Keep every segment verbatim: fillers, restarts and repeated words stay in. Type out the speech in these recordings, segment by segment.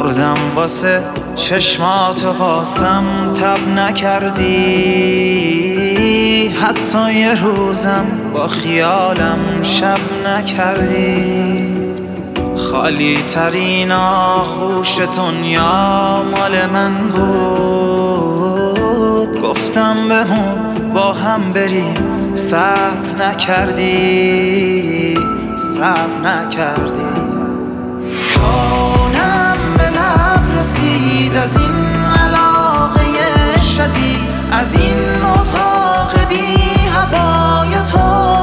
مردم واسه چشمات واسم تب نکردی، حتی یه روزم با خیالم شب نکردی. خالی ترین آغوش دنیا مال من بود، گفتم بمون با هم بریم، صبر نکردی، صبر نکردی. جانم به لب رسید از این علاقه شدید، از این اتاق بی هوای تو.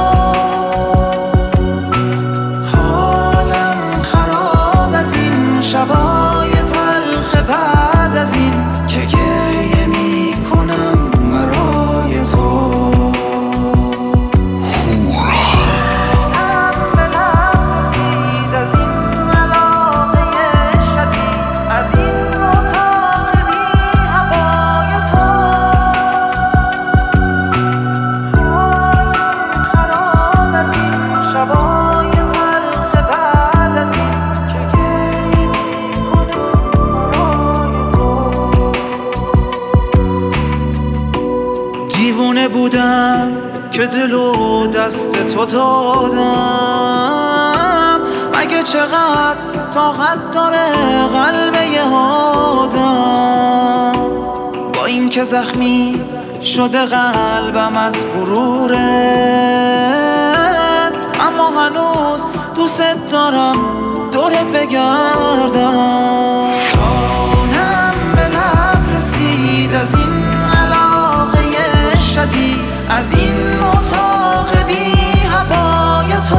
حالم خراب از این شبای تلخ بعد از این که گریه می کنم برای تو. دیوونه بودم که دل و دست تو دادم، مگه چقدر طاقت داره قلب یه آدم. با این که زخمی شده قلبم از غرورت، اما هنوز دوست دارم دورت بگردم. جانم به لب رسید از این از این اتاق بی هوای تو.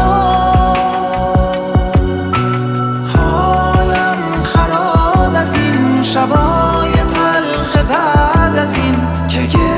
حالم خراب از این شبای تلخ بعد از این که